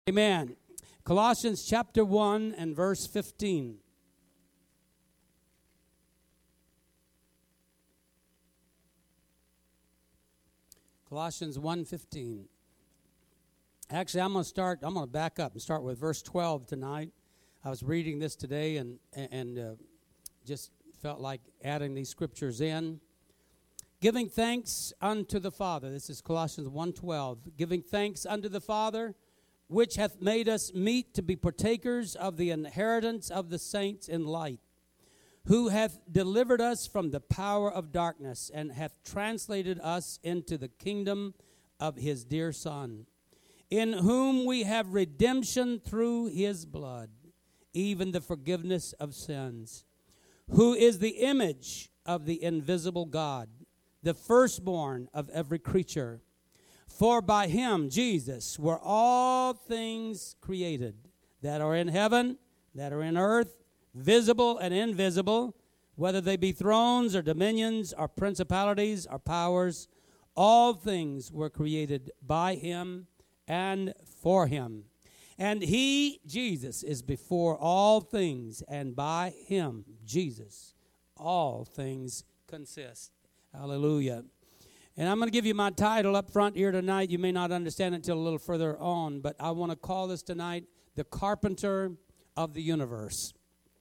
Amen. Colossians chapter 1 and verse 15. Colossians 1:15. Actually, I'm going to back up and start with verse 12 tonight. I was reading this today and just felt like adding these scriptures in. Giving thanks unto the Father. This is Colossians 1:12. Giving thanks unto the Father, which hath made us meet to be partakers of the inheritance of the saints in light, who hath delivered us from the power of darkness, and hath translated us into the kingdom of his dear Son, in whom we have redemption through his blood, even the forgiveness of sins, who is the image of the invisible God, the firstborn of every creature. For by him, Jesus, were all things created, that are in heaven, that are in earth, visible and invisible, whether they be thrones or dominions or principalities or powers. All things were created by him and for him. And he, Jesus, is before all things, and by him, Jesus, all things consist. Hallelujah. And I'm going to give you my title up front here tonight. You may not understand it until a little further on, but I want to call this tonight, The Carpenter of the Universe.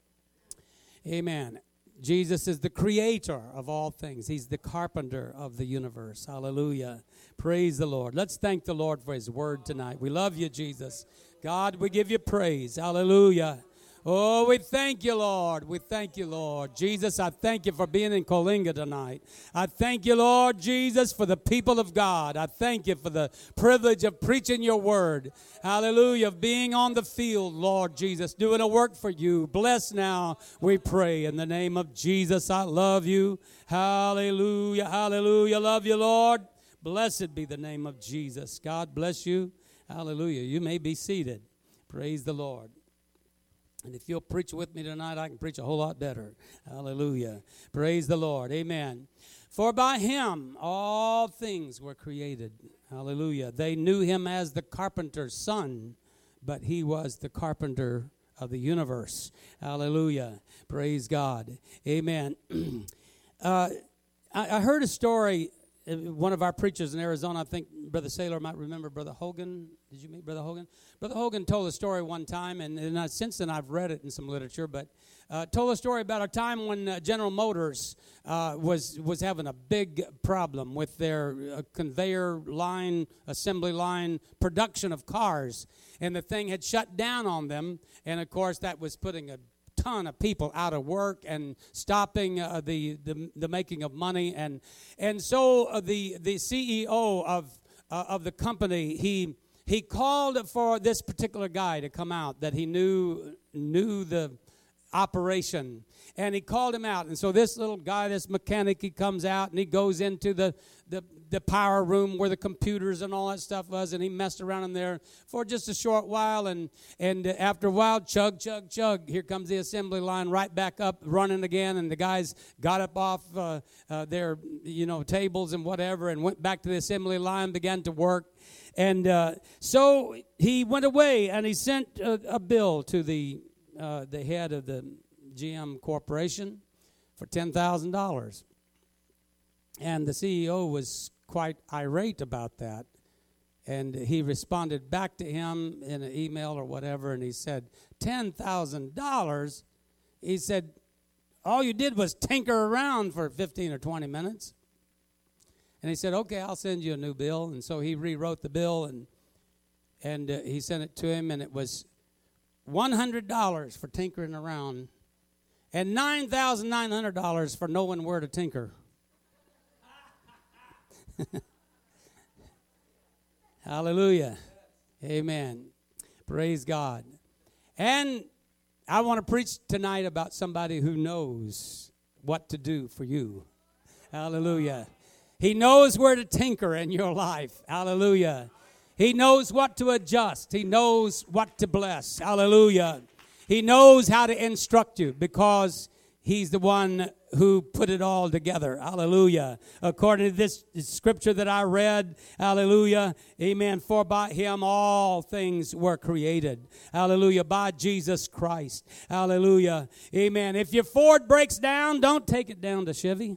Amen. Jesus is the creator of all things. He's the carpenter of the universe. Hallelujah. Praise the Lord. Let's thank the Lord for his word tonight. We love you, Jesus. God, we give you praise. Hallelujah. Oh, we thank you, Lord. We thank you, Lord. Jesus, I thank you for being in Coalinga tonight. I thank you, Lord Jesus, for the people of God. I thank you for the privilege of preaching your word. Hallelujah. Of being on the field, Lord Jesus, doing a work for you. Bless now, we pray. In the name of Jesus, I love you. Hallelujah. Hallelujah. Love you, Lord. Blessed be the name of Jesus. God bless you. Hallelujah. You may be seated. Praise the Lord. And if you'll preach with me tonight, I can preach a whole lot better. Hallelujah. Praise the Lord. Amen. For by him all things were created. Hallelujah. They knew him as the carpenter's son, but he was the carpenter of the universe. Hallelujah. Praise God. Amen. I heard a story. One of our preachers in Arizona, I think Brother Saylor might remember Brother Hogan. Did you meet Brother Hogan? Brother Hogan told a story one time, and since then I've read it in some literature, but told a story about a time when General Motors was having a big problem with their conveyor line, assembly line production of cars, and the thing had shut down on them, and of course that was putting a ton of people out of work and stopping the making of money, and so the CEO of the company, he called for this particular guy to come out that he knew the operation, and he called him out. And so this little guy, this mechanic, he comes out and he goes into the power room where the computers and all that stuff was, and he messed around in there for just a short while, and after a while, chug, chug, chug, here comes the assembly line right back up running again, and the guys got up off their tables and whatever and went back to the assembly line, began to work. And so he went away, and he sent a bill to the head of the GM Corporation for $10,000. And the CEO was quite irate about that. And he responded back to him in an email or whatever, and he said, $10,000? He said, all you did was tinker around for 15 or 20 minutes. And he said, okay, I'll send you a new bill. And so he rewrote the bill, and he sent it to him, and it was $100 for tinkering around and $9,900 for knowing where to tinker. Hallelujah. Amen. Praise God. And I want to preach tonight about somebody who knows what to do for you. Hallelujah. He knows where to tinker in your life. Hallelujah. He knows what to adjust. He knows what to bless. Hallelujah. He knows how to instruct you because He's the one who put it all together. Hallelujah. According to this scripture that I read, hallelujah, amen, for by him all things were created. Hallelujah, by Jesus Christ. Hallelujah, amen. If your Ford breaks down, don't take it down to Chevy.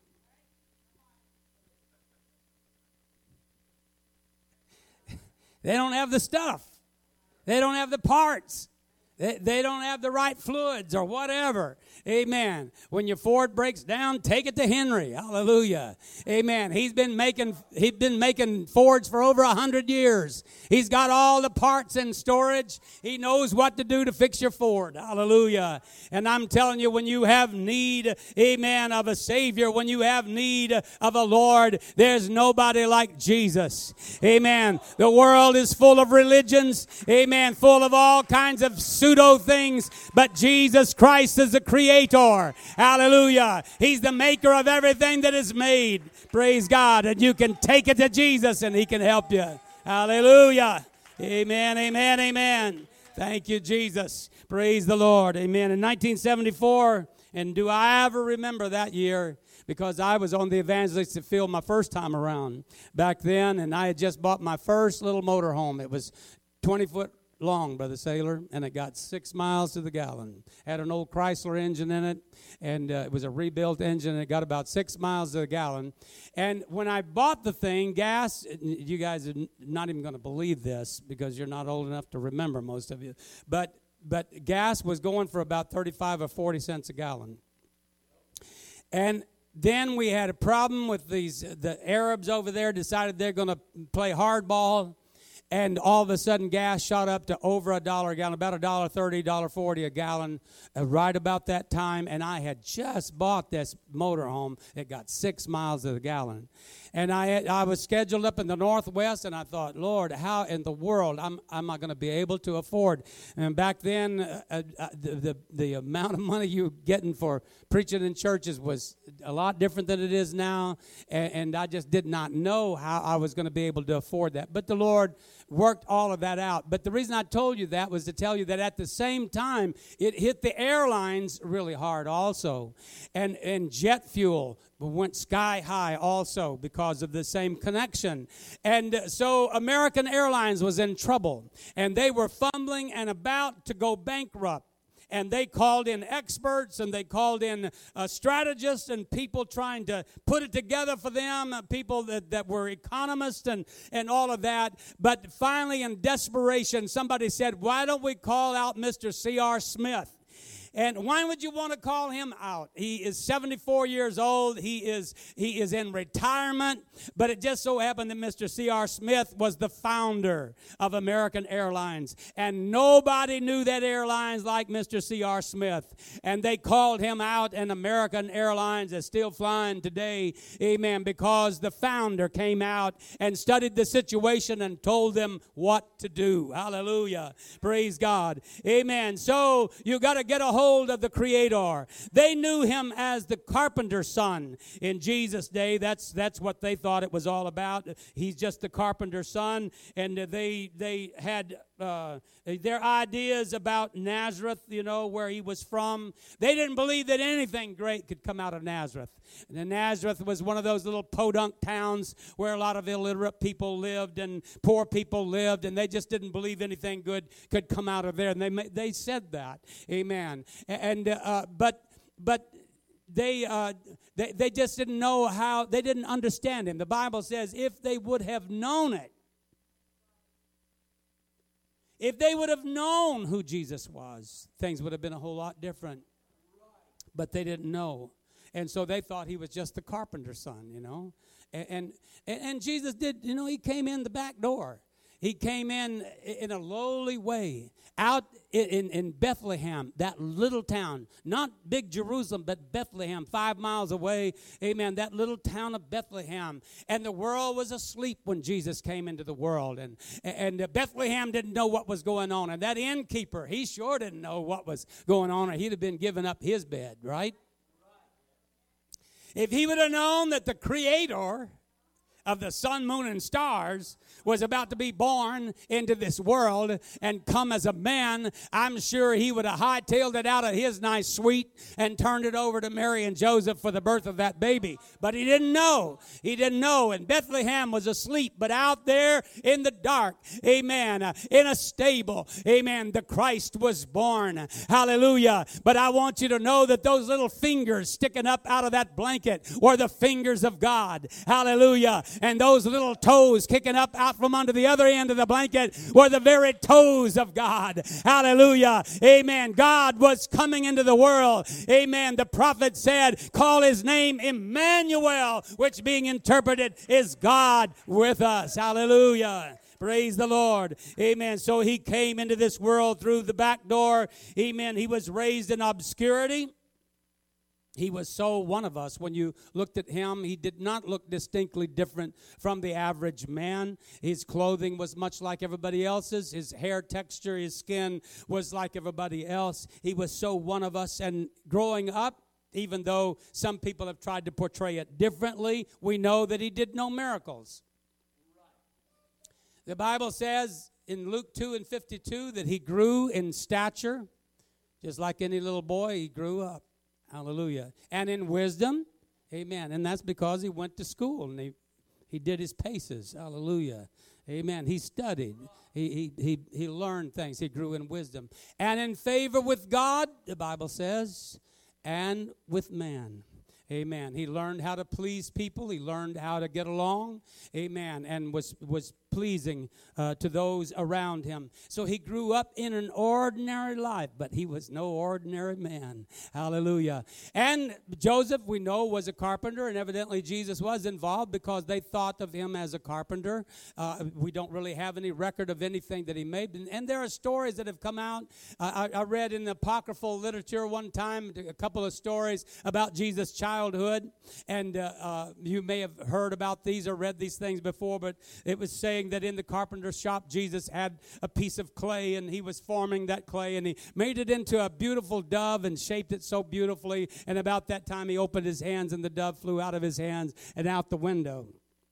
They don't have the stuff. They don't have the parts. They don't have the right fluids or whatever. Amen. When your Ford breaks down, take it to Henry. Hallelujah. Amen. He's been making Fords for over 100 years. He's got all the parts in storage. He knows what to do to fix your Ford. Hallelujah. And I'm telling you, when you have need, amen, of a Savior, when you have need of a Lord, there's nobody like Jesus. Amen. The world is full of religions. Amen. Full of all kinds of pseudo things, but Jesus Christ is the creator. Hallelujah. He's the maker of everything that is made. Praise God. And you can take it to Jesus and he can help you. Hallelujah. Amen, amen, amen. Thank you, Jesus. Praise the Lord. Amen. In 1974, and do I ever remember that year? Because I was on the evangelistic field my first time around back then, and I had just bought my first little motorhome. It was 20-foot long, Brother Sailor, and it got 6 miles to the gallon. Had an old Chrysler engine in it, and it was a rebuilt engine, and it got about 6 miles to the gallon. And when I bought the thing, gas, you guys are not even going to believe this because you're not old enough to remember, most of you, but gas was going for about 35 or 40 cents a gallon. And then we had a problem with the Arabs over there decided they're going to play hardball. And all of a sudden, gas shot up to over $1 a gallon, about $1.30, $1.40 a gallon, right about that time. And I had just bought this motorhome that got 6 miles to the gallon. And I was scheduled up in the Northwest, and I thought, Lord, how in the world am I going to be able to afford? And back then, the amount of money you were getting for preaching in churches was a lot different than it is now. And I just did not know how I was going to be able to afford that. But the Lord worked all of that out. But the reason I told you that was to tell you that at the same time, it hit the airlines really hard also. And jet fuel went sky high also because of the same connection. And so American Airlines was in trouble. And they were fumbling and about to go bankrupt. And they called in experts, and they called in strategists and people trying to put it together for them, people that were economists and all of that. But finally, in desperation, somebody said, why don't we call out Mr. C.R. Smith? And why would you want to call him out? He is 74 years old. He is in retirement. But it just so happened that Mr. C.R. Smith was the founder of American Airlines. And nobody knew that airlines like Mr. C.R. Smith. And they called him out, and American Airlines is still flying today. Amen. Because the founder came out and studied the situation and told them what to do. Hallelujah. Praise God. Amen. So you got to get a hold of the Creator. They knew him as the carpenter's son in Jesus' day. That's what they thought it was all about. He's just the carpenter's son, and they had their ideas about Nazareth, where he was from. They didn't believe that anything great could come out of Nazareth. And Nazareth was one of those little podunk towns where a lot of illiterate people lived and poor people lived, and they just didn't believe anything good could come out of there. And they said that. Amen. And but they just didn't know how. They didn't understand him. The Bible says if they would have known it, if they would have known who Jesus was, things would have been a whole lot different. But they didn't know. And so they thought he was just the carpenter's son, And Jesus did, he came in the back door. He came in a lowly way, out in Bethlehem, that little town, not big Jerusalem, but Bethlehem, 5 miles away, amen, that little town of Bethlehem. And the world was asleep when Jesus came into the world. And Bethlehem didn't know what was going on. And that innkeeper, he sure didn't know what was going on, or he'd have been giving up his bed, right? If he would have known that the Creator of the sun, moon, and stars was about to be born into this world and come as a man, I'm sure he would have hightailed it out of his nice suite and turned it over to Mary and Joseph for the birth of that baby. But he didn't know. He didn't know. And Bethlehem was asleep. But out there in the dark, amen, in a stable, amen, the Christ was born. Hallelujah. But I want you to know that those little fingers sticking up out of that blanket were the fingers of God. Hallelujah. And those little toes kicking up out from under the other end of the blanket were the very toes of God. Hallelujah. Amen. God was coming into the world. Amen. The prophet said, call his name Emmanuel, which being interpreted is God with us. Hallelujah. Praise the Lord. Amen. So he came into this world through the back door. Amen. He was raised in obscurity. He was so one of us. When you looked at him, he did not look distinctly different from the average man. His clothing was much like everybody else's. His hair texture, his skin was like everybody else. He was so one of us. And growing up, even though some people have tried to portray it differently, we know that he did no miracles. The Bible says in Luke 2:52 that he grew in stature. Just like any little boy, he grew up. Hallelujah. And in wisdom, amen. And that's because he went to school and he did his paces. Hallelujah. Amen. He studied. He learned things. He grew in wisdom. And in favor with God, the Bible says, and with man. Amen. He learned how to please people. He learned how to get along. Amen. And was pleasing to those around him. So he grew up in an ordinary life, but he was no ordinary man. Hallelujah. And Joseph, we know, was a carpenter, and evidently Jesus was involved because they thought of him as a carpenter. We don't really have any record of anything that he made. And there are stories that have come out. I read in the apocryphal literature one time a couple of stories about Jesus' childhood, and you may have heard about these or read these things before, but it was saying that in the carpenter's shop, Jesus had a piece of clay, and he was forming that clay, and he made it into a beautiful dove and shaped it so beautifully, and about that time he opened his hands, and the dove flew out of his hands and out the window.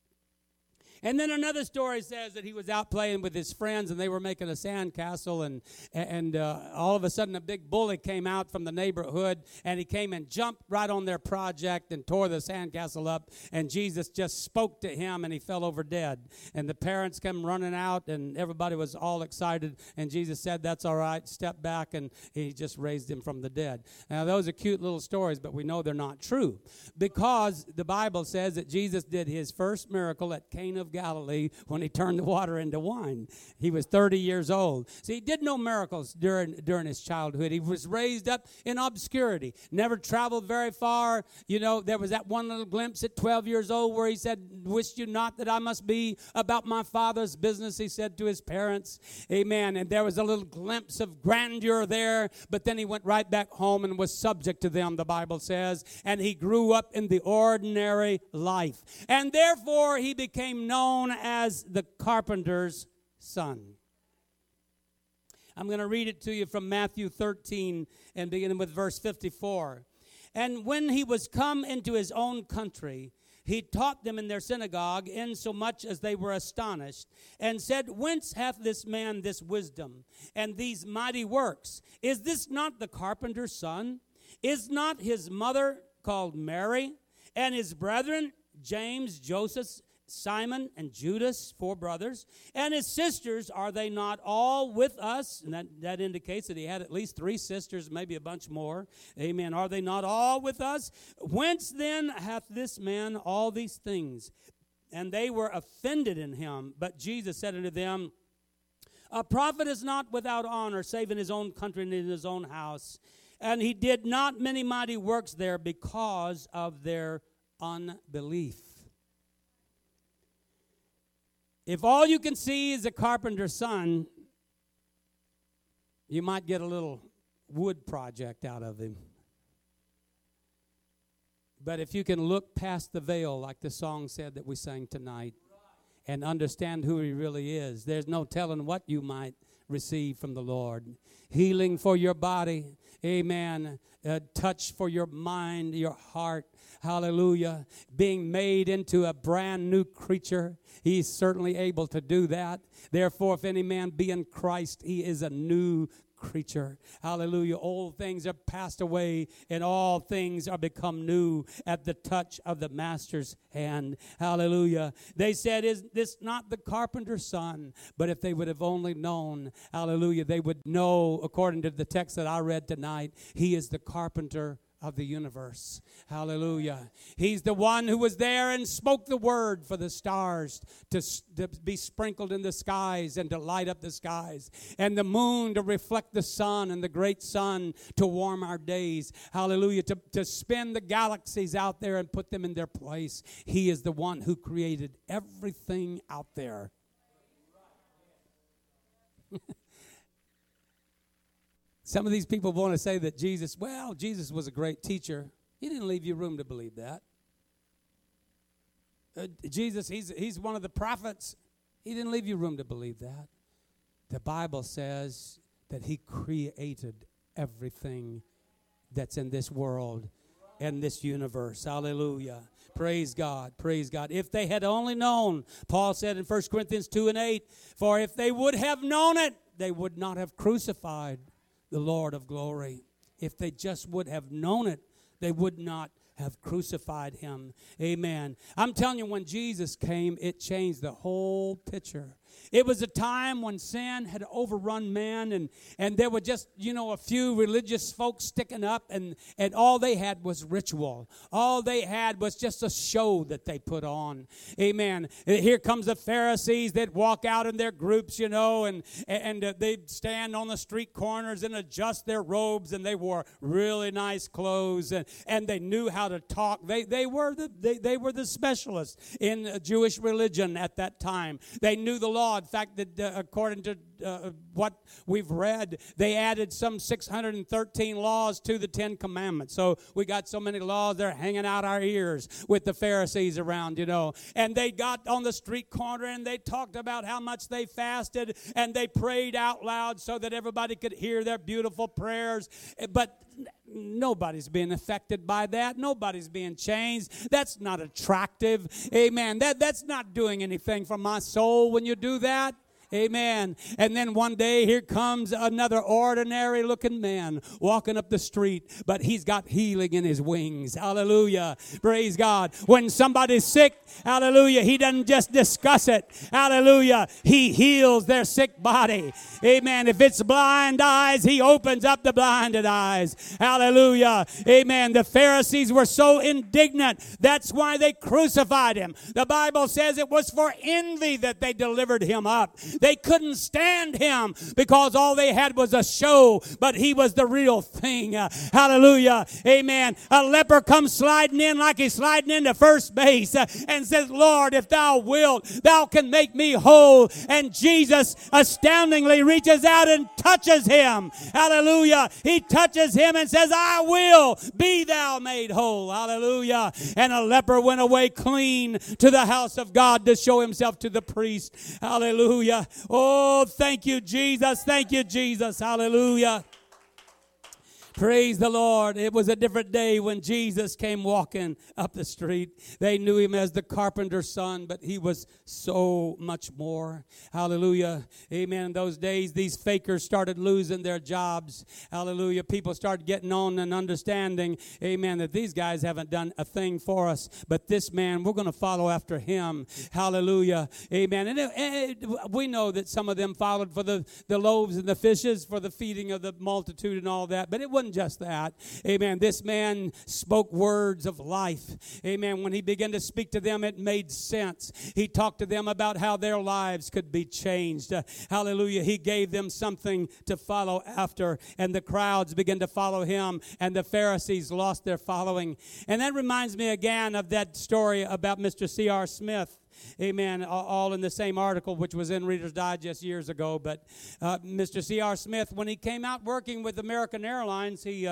And then another story says that he was out playing with his friends, and they were making a sandcastle, and all of a sudden a big bully came out from the neighborhood, and he came and jumped right on their project and tore the sandcastle up, and Jesus just spoke to him, and he fell over dead. And the parents came running out, and everybody was all excited, and Jesus said, that's all right, step back, and he just raised him from the dead. Now, those are cute little stories, but we know they're not true, because the Bible says that Jesus did his first miracle at Cana of Galilee when he turned the water into wine. He was 30 years old. See, he did no miracles during his childhood. He was raised up in obscurity, never traveled very far. You know, there was that one little glimpse at 12 years old where he said, "Wish you not that I must be about my Father's business," he said to his parents. Amen. And there was a little glimpse of grandeur there, but then he went right back home and was subject to them, the Bible says, and he grew up in the ordinary life. And therefore, he became known as the carpenter's son. I'm going to read it to you from Matthew 13 and beginning with verse 54. And when he was come into his own country, he taught them in their synagogue, insomuch as they were astonished, and said, Whence hath this man this wisdom and these mighty works? Is this not the carpenter's son? Is not his mother called Mary, and his brethren James, Joseph, Simon, and Judas, 4 brothers, and his sisters, are they not all with us? And that indicates that he had at least 3 sisters, maybe a bunch more. Amen. Are they not all with us? Whence then hath this man all these things? And they were offended in him. But Jesus said unto them, A prophet is not without honor, save in his own country and in his own house. And he did not many mighty works there because of their unbelief. If all you can see is a carpenter's son, you might get a little wood project out of him. But if you can look past the veil, like the song said that we sang tonight, and understand who he really is, there's no telling what you might receive from the Lord. Healing for your body. Amen. Touch for your mind, your heart. Hallelujah. Being made into a brand new creature. He's certainly able to do that. Therefore, if any man be in Christ, he is a new creature. Hallelujah. Old things are passed away and all things are become new at the touch of the master's hand. Hallelujah. They said, is this not the carpenter's son? But if they would have only known, hallelujah, they would know, according to the text that I read tonight, he is the carpenter of the universe. Hallelujah. He's the one who was there and spoke the word for the stars to be sprinkled in the skies and to light up the skies, and the moon to reflect the sun, and the great sun to warm our days. Hallelujah. To spin the galaxies out there and put them in their place. He is the one who created everything out there. Some of these people want to say that Jesus was a great teacher. He didn't leave you room to believe that. Jesus, he's one of the prophets. He didn't leave you room to believe that. The Bible says that he created everything that's in this world and this universe. Hallelujah. Praise God. Praise God. If they had only known, Paul said in 1 Corinthians 2:8, for if they would have known it, they would not have crucified the Lord of glory. If they just would have known it, they would not have crucified him. Amen. I'm telling you, when Jesus came, it changed the whole picture. It was a time when sin had overrun man, and there were just, a few religious folks sticking up, and all they had was ritual. All they had was just a show that they put on. Amen. Here comes the Pharisees that walk out in their groups, and they'd stand on the street corners and adjust their robes, and they wore really nice clothes, and they knew how to talk. They were the specialists in Jewish religion at that time. They knew the law. In fact, that according to what we've read, they added some 613 laws to the 10 Commandments. So we got so many laws, they're hanging out our ears with the Pharisees around, And they got on the street corner and they talked about how much they fasted, and they prayed out loud so that everybody could hear their beautiful prayers. But nobody's being affected by that. Nobody's being changed. That's not attractive. Amen. That's not doing anything for my soul when you do that. Amen. And then one day, here comes another ordinary looking man walking up the street, but he's got healing in his wings. Hallelujah. Praise God. When somebody's sick, hallelujah, he doesn't just discuss it. Hallelujah. He heals their sick body. Amen. If it's blind eyes, he opens up the blinded eyes. Hallelujah. Amen. The Pharisees were so indignant. That's why they crucified him. The Bible says it was for envy that they delivered him up. They couldn't stand him because all they had was a show, but he was the real thing. Hallelujah. Amen. A leper comes sliding in like he's sliding into first base and says, Lord, if thou wilt, thou can make me whole. And Jesus astoundingly reaches out and touches him. Hallelujah. He touches him and says, I will, be thou made whole. Hallelujah. And a leper went away clean to the house of God to show himself to the priest. Hallelujah. Oh, thank you, Jesus. Thank you, Jesus. Hallelujah. Praise the Lord. It was a different day when Jesus came walking up the street. They knew him as the carpenter's son, but he was so much more. Hallelujah. Amen. In those days, these fakers started losing their jobs. Hallelujah. People started getting on and understanding, amen, that these guys haven't done a thing for us, but this man, we're going to follow after him. Hallelujah. Amen. And we know that some of them followed for the loaves and the fishes, for the feeding of the multitude and all that, but it wasn't just that. Amen. This man spoke words of life. Amen. When he began to speak to them, it made sense. He talked to them about how their lives could be changed. Hallelujah. He gave them something to follow after, and the crowds began to follow him, and the Pharisees lost their following. And that reminds me again of that story about Mr. C.R. Smith. Amen. All in the same article, which was in Reader's Digest years ago. But Mr. C.R. Smith, when he came out working with American Airlines, he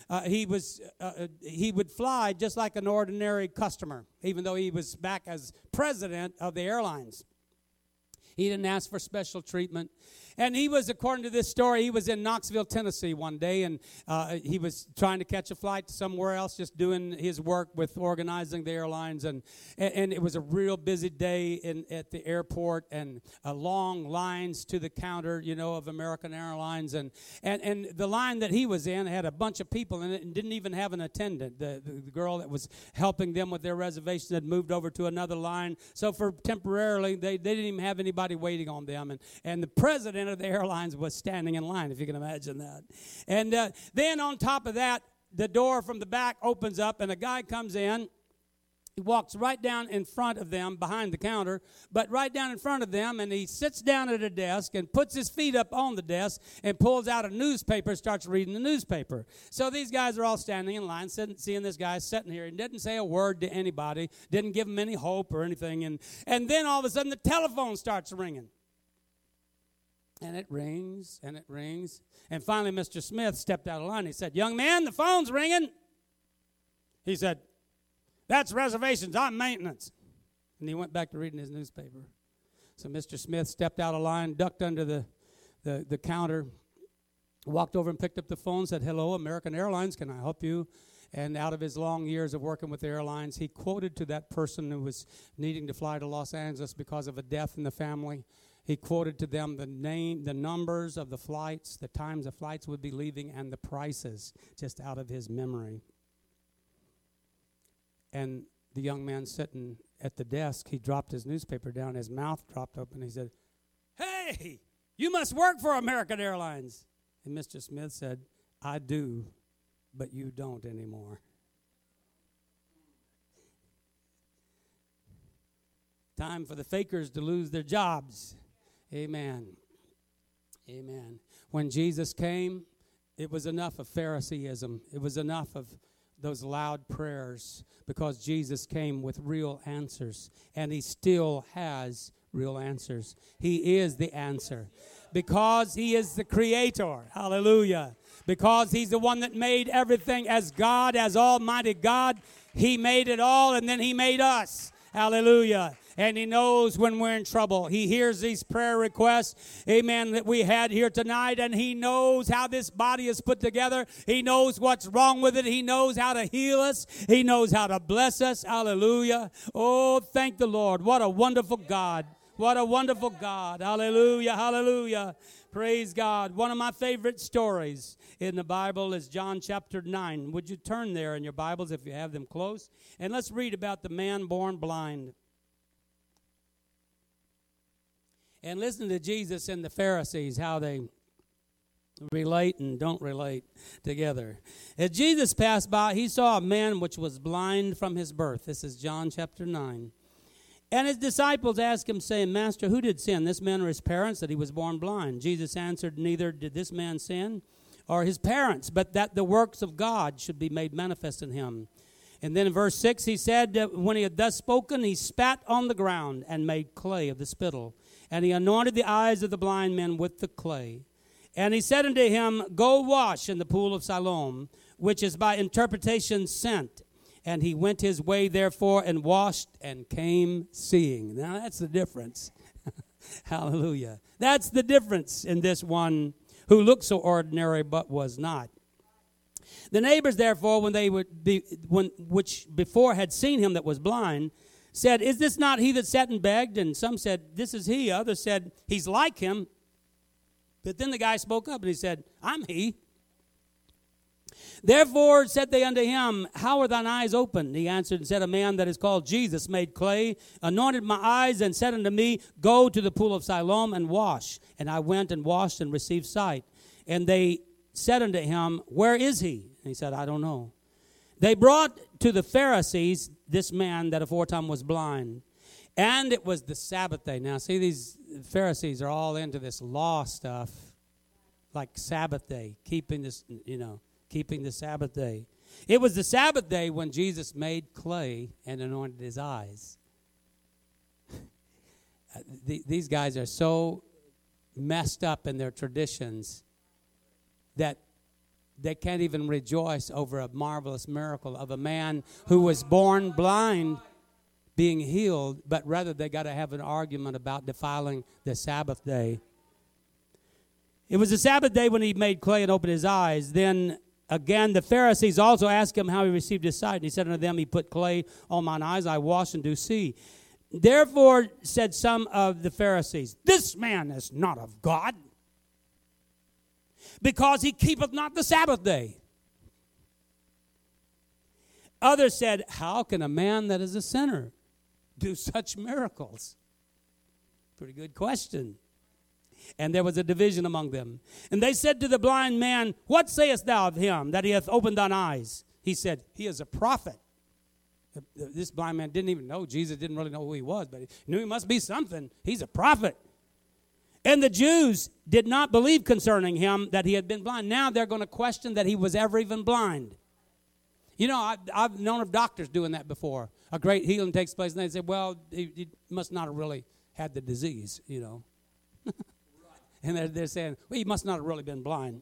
would fly just like an ordinary customer, even though he was back as president of the airlines. He didn't ask for special treatment. And he was, according to this story, he was in Knoxville, Tennessee one day, and he was trying to catch a flight somewhere else, just doing his work with organizing the airlines. And it was a real busy day at the airport, and long lines to the counter, of American Airlines. And the line that he was in had a bunch of people in it and didn't even have an attendant. The girl that was helping them with their reservation had moved over to another line. So for temporarily, they didn't even have anybody waiting on them. And the president of the airlines was standing in line, if you can imagine that. And then on top of that, the door from the back opens up, and a guy comes in. He walks right down in front of them, behind the counter, but right down in front of them, and he sits down at a desk and puts his feet up on the desk and pulls out a newspaper, starts reading the newspaper. So these guys are all standing in line, seeing this guy sitting here. He didn't say a word to anybody, didn't give them any hope or anything. And then all of a sudden the telephone starts ringing. And it rings, and it rings. And finally Mr. Smith stepped out of line. He said, "Young man, the phone's ringing." He said, "That's reservations. I'm maintenance." And he went back to reading his newspaper. So Mr. Smith stepped out of line, ducked under the counter, walked over and picked up the phone, said, "Hello, American Airlines, can I help you?" And out of his long years of working with the airlines, he quoted to that person who was needing to fly to Los Angeles because of a death in the family. He quoted to them the numbers of the flights, the times the flights would be leaving, and the prices, just out of his memory. And the young man sitting at the desk, he dropped his newspaper down, his mouth dropped open, he said, "Hey, you must work for American Airlines." And Mr. Smith said, "I do, but you don't anymore." Time for the fakers to lose their jobs. Amen. Amen. When Jesus came, it was enough of Phariseeism. It was enough of those loud prayers, because Jesus came with real answers, and he still has real answers. He is the answer, because he is the creator. Hallelujah. Because he's the one that made everything. As God, as Almighty God, he made it all, and then he made us. Hallelujah. And he knows when we're in trouble. He hears these prayer requests, amen, that we had here tonight, and he knows how this body is put together. He knows what's wrong with it. He knows how to heal us. He knows how to bless us. Hallelujah. Oh, thank the Lord. What a wonderful God. What a wonderful God. Hallelujah. Hallelujah. Praise God. One of my favorite stories in the Bible is John chapter 9. Would you turn there in your Bibles if you have them close? And let's read about the man born blind. And listen to Jesus and the Pharisees, how they relate and don't relate together. As Jesus passed by, he saw a man which was blind from his birth. This is John chapter 9. And his disciples asked him, saying, "Master, who did sin, this man or his parents, that he was born blind?" Jesus answered, "Neither did this man sin or his parents, but that the works of God should be made manifest in him." And then in verse 6, he said, when he had thus spoken, he spat on the ground and made clay of the spittle. And he anointed the eyes of the blind men with the clay. And he said unto him, "Go wash in the pool of Siloam," which is by interpretation sent. And he went his way, therefore, and washed and came seeing. Now that's the difference. Hallelujah. That's the difference in this one who looked so ordinary but was not. The neighbors, therefore, which before had seen him that was blind, said, "Is this not he that sat and begged?" And some said, "This is he." Others said, "He's like him." But then the guy spoke up and he said, "I'm he." Therefore said they unto him, "How are thine eyes opened?" He answered and said, "A man that is called Jesus made clay, anointed my eyes, and said unto me, Go to the pool of Siloam and wash. And I went and washed and received sight." And they said unto him, "Where is he?" And he said, "I don't know." They brought to the Pharisees this man that aforetime was blind. And it was the Sabbath day. Now, see, these Pharisees are all into this law stuff, like Sabbath day, keeping the Sabbath day. It was the Sabbath day when Jesus made clay and anointed his eyes. These guys are so messed up in their traditions that they can't even rejoice over a marvelous miracle of a man who was born blind being healed, but rather they got to have an argument about defiling the Sabbath day. It was the Sabbath day when he made clay and opened his eyes. Then again the Pharisees also asked him how he received his sight. And he said unto them, he put clay on mine eyes, I wash and do see. Therefore said some of the Pharisees, this man is not of God, because he keepeth not the Sabbath day. Others said, how can a man that is a sinner do such miracles? Pretty good question. And there was a division among them. And they said to the blind man, what sayest thou of him, that he hath opened thine eyes? He said, he is a prophet. This blind man didn't even know. Jesus didn't really know who he was, but he knew he must be something. He's a prophet. And the Jews did not believe concerning him that he had been blind. Now they're going to question that he was ever even blind. You know, I've known of doctors doing that before. A great healing takes place, and they say, well, he must not have really had the disease, you know. And they're saying, well, he must not have really been blind.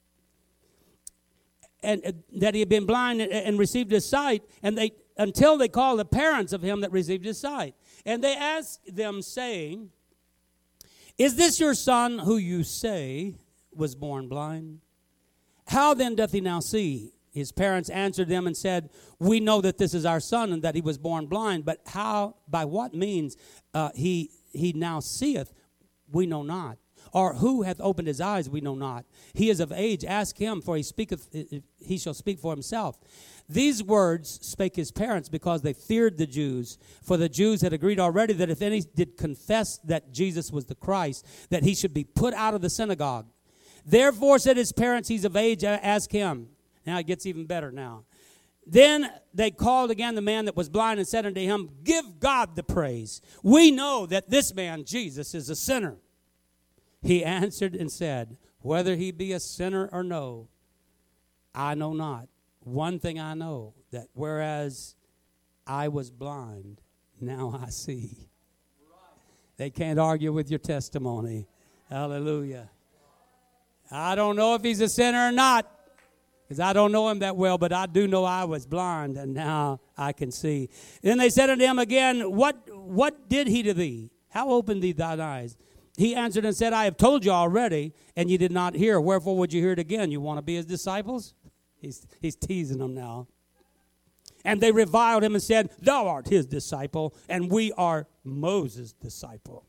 And that he had been blind and received his sight, and until they called the parents of him that received his sight. And they asked them, saying, is this your son who you say was born blind? How then doth he now see? His parents answered them and said, we know that this is our son and that he was born blind, but how, by what means he now seeth, we know not. Or who hath opened his eyes, we know not. He is of age, ask him, for he shall speak for himself. These words spake his parents because they feared the Jews. For the Jews had agreed already that if any did confess that Jesus was the Christ, that he should be put out of the synagogue. Therefore said his parents, he's of age, ask him. Now it gets even better now. Then they called again the man that was blind and said unto him, give God the praise. We know that this man, Jesus, is a sinner. He answered and said, whether he be a sinner or no, I know not. One thing I know, that whereas I was blind, now I see. They can't argue with your testimony. Hallelujah. I don't know if he's a sinner or not, because I don't know him that well, but I do know I was blind, and now I can see. Then they said unto him again, what did he to thee? How opened thee thine eyes? He answered and said, I have told you already, and you did not hear. Wherefore would you hear it again? You want to be his disciples? He's teasing them now. And they reviled him and said, thou art his disciple, and we are Moses' disciple.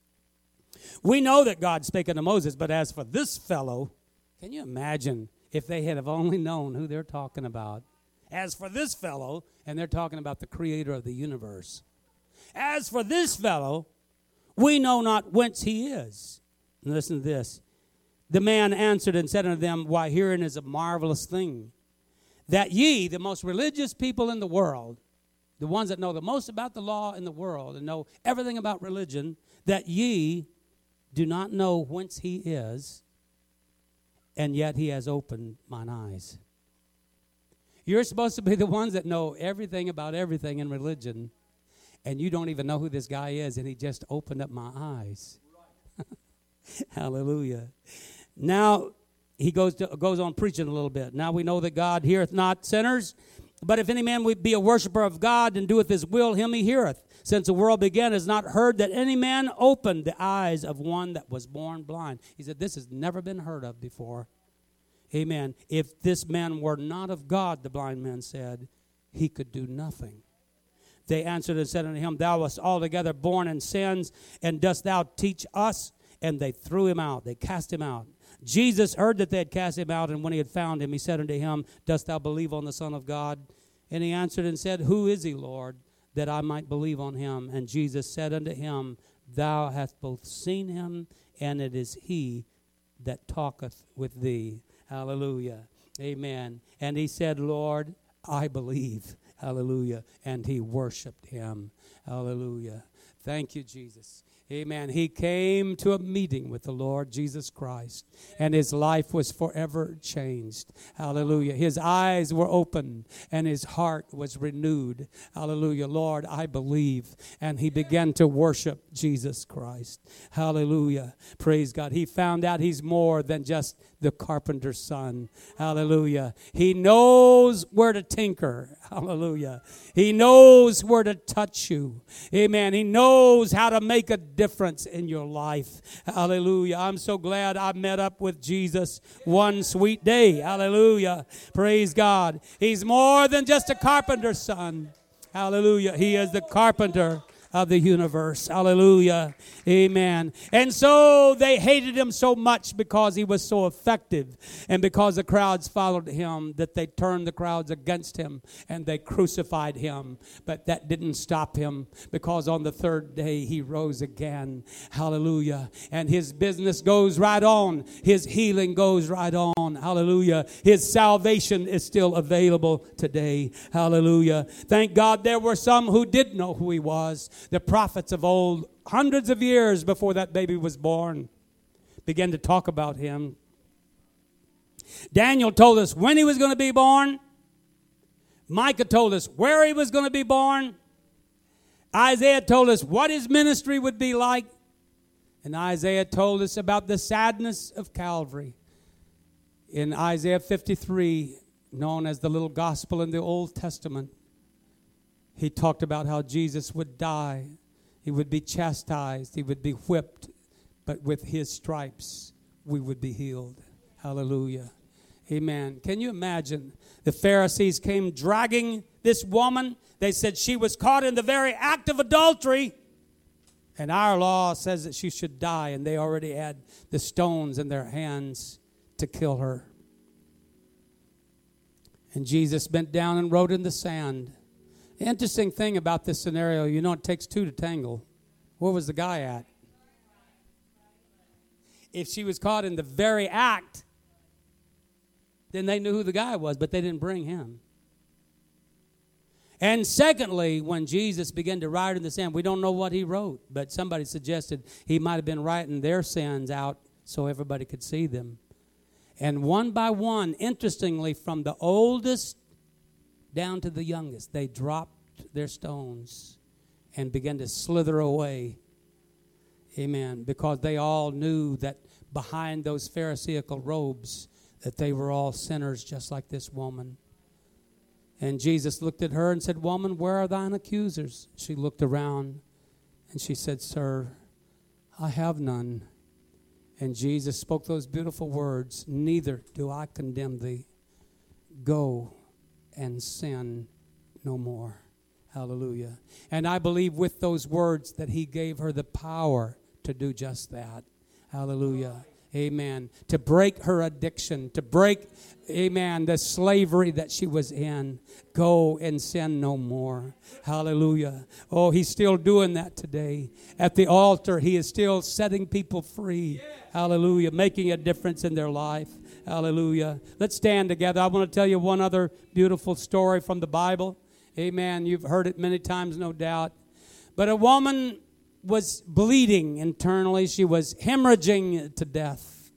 We know that God spake unto Moses, but as for this fellow, can you imagine if they had have only known who they're talking about? As for this fellow, and they're talking about the creator of the universe. As for this fellow, we know not whence he is. And listen to this. The man answered and said unto them, why, herein is a marvelous thing, that ye, the most religious people in the world, the ones that know the most about the law in the world and know everything about religion, that ye do not know whence he is, and yet he has opened mine eyes. You're supposed to be the ones that know everything about everything in religion, and you don't even know who this guy is, and he just opened up my eyes. Hallelujah. Now, he goes on preaching a little bit. Now we know that God heareth not sinners, but if any man be a worshiper of God and doeth his will, him he heareth. Since the world began, has not heard that any man opened the eyes of one that was born blind. He said, this has never been heard of before. Amen. If this man were not of God, the blind man said, he could do nothing. They answered and said unto him, thou wast altogether born in sins, and dost thou teach us? And they threw him out. They cast him out. Jesus heard that they had cast him out, and when he had found him, he said unto him, dost thou believe on the Son of God? And he answered and said, who is he, Lord, that I might believe on him? And Jesus said unto him, thou hast both seen him, and it is he that talketh with thee. Hallelujah. Amen. And he said, Lord, I believe. Hallelujah. And he worshiped him. Hallelujah. Thank you, Jesus. Amen. He came to a meeting with the Lord Jesus Christ, and his life was forever changed. Hallelujah. His eyes were opened, and his heart was renewed. Hallelujah. Lord, I believe. And he began to worship Jesus Christ. Hallelujah. Praise God. He found out he's more than just the carpenter's son. Hallelujah. He knows where to tinker. Hallelujah. He knows where to touch you. Amen. He knows how to make a difference in your life. Hallelujah. I'm so glad I met up with Jesus one sweet day. Hallelujah. Praise God. He's more than just a carpenter's son. Hallelujah. He is the carpenter of the universe. Hallelujah. Amen. And so they hated him so much because he was so effective, and because the crowds followed him, that they turned the crowds against him and they crucified him. But that didn't stop him, because on the third day he rose again. Hallelujah. And his business goes right on. His healing goes right on. Hallelujah. His salvation is still available today. Hallelujah. Thank God there were some who did know who he was. The prophets of old, hundreds of years before that baby was born, began to talk about him. Daniel told us when he was going to be born. Micah told us where he was going to be born. Isaiah told us what his ministry would be like. And Isaiah told us about the sadness of Calvary. In Isaiah 53, known as the little gospel in the Old Testament, he talked about how Jesus would die. He would be chastised. He would be whipped. But with his stripes, we would be healed. Hallelujah. Amen. Can you imagine? The Pharisees came dragging this woman. They said she was caught in the very act of adultery. And our law says that she should die. And they already had the stones in their hands to kill her. And Jesus bent down and wrote in the sand. The interesting thing about this scenario, you know, it takes two to tangle. Where was the guy at? If she was caught in the very act, then they knew who the guy was, but they didn't bring him. And secondly, when Jesus began to write in the sand, we don't know what he wrote, but somebody suggested he might have been writing their sins out so everybody could see them. And one by one, interestingly, from the oldest down to the youngest, they dropped their stones and began to slither away. Amen. Because they all knew that behind those Pharisaical robes, that they were all sinners just like this woman. And Jesus looked at her and said, "Woman, where are thine accusers?" She looked around and she said, "Sir, I have none." And Jesus spoke those beautiful words, "Neither do I condemn thee. Go and sin no more." Hallelujah. And I believe with those words that he gave her the power to do just that. Hallelujah. Amen. To break her addiction, to break, amen, the slavery that she was in. Go and sin no more. Hallelujah. Oh, he's still doing that today. At the altar, he is still setting people free. Hallelujah. Making a difference in their life. Hallelujah. Let's stand together. I want to tell you one other beautiful story from the Bible. Amen. You've heard it many times, no doubt. But a woman was bleeding internally. She was hemorrhaging to death.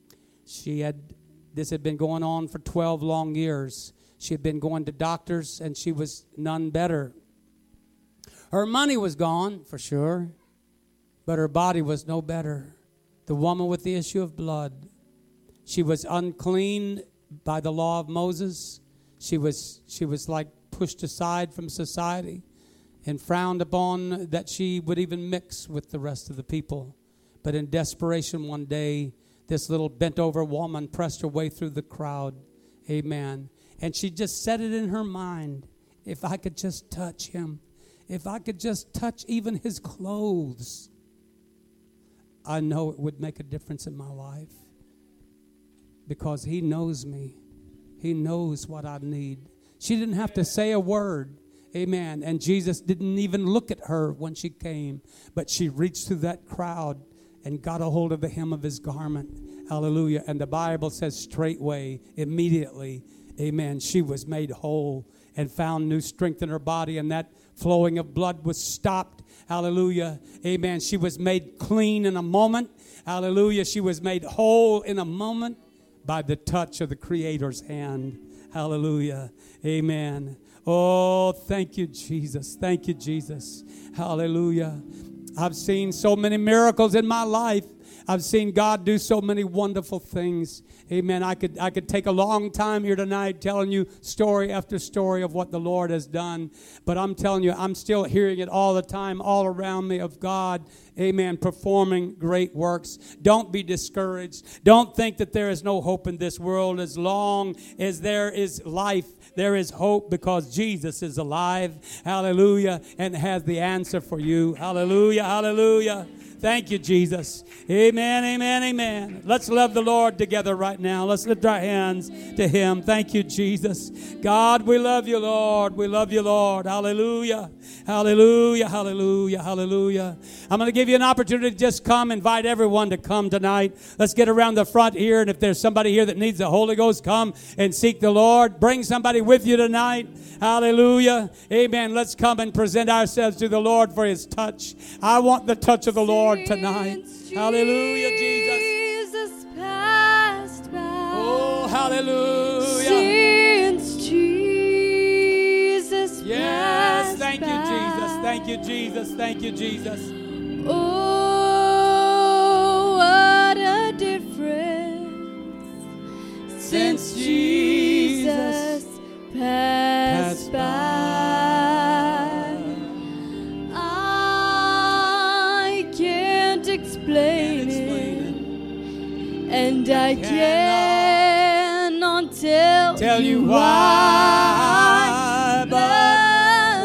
This had been going on for 12 long years. She had been going to doctors, and she was none better. Her money was gone, for sure, but her body was no better. The woman with the issue of blood. She was unclean by the law of Moses. She was like pushed aside from society and frowned upon that she would even mix with the rest of the people. But in desperation one day, this little bent-over woman pressed her way through the crowd. Amen. And she just said it in her mind, if I could just touch him, if I could just touch even his clothes, I know it would make a difference in my life. Because he knows me. He knows what I need. She didn't have to say a word. Amen. And Jesus didn't even look at her when she came. But she reached through that crowd and got a hold of the hem of his garment. Hallelujah. And the Bible says straightway, immediately, amen, she was made whole and found new strength in her body. And that flowing of blood was stopped. Hallelujah. Amen. She was made clean in a moment. Hallelujah. She was made whole in a moment by the touch of the Creator's hand. Hallelujah. Amen. Oh, thank you, Jesus. Thank you, Jesus. Hallelujah. I've seen so many miracles in my life. I've seen God do so many wonderful things. Amen. I could take a long time here tonight telling you story after story of what the Lord has done. But I'm telling you, I'm still hearing it all the time, all around me, of God, amen, performing great works. Don't be discouraged. Don't think that there is no hope in this world. As long as there is life, there is hope, because Jesus is alive. Hallelujah. And has the answer for you. Hallelujah. Hallelujah. Thank you, Jesus. Amen, amen, amen. Let's love the Lord together right now. Let's lift our hands to Him. Thank you, Jesus. God, we love you, Lord. We love you, Lord. Hallelujah. Hallelujah, hallelujah, hallelujah. I'm going to give you an opportunity to just come, invite everyone to come tonight. Let's get around the front here, and if there's somebody here that needs the Holy Ghost, come and seek the Lord. Bring somebody with you tonight. Hallelujah. Amen. Let's come and present ourselves to the Lord for His touch. I want the touch of the Lord tonight. Hallelujah, Jesus. Passed by. Oh, hallelujah. Since Jesus Yes, passed thank you, by. Jesus. Thank you, Jesus. Thank you, Jesus. Oh, what a difference since Jesus passed by. I can't explain it, and I cannot tell you why, but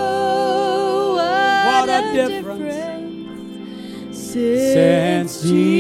oh, what a difference since Jesus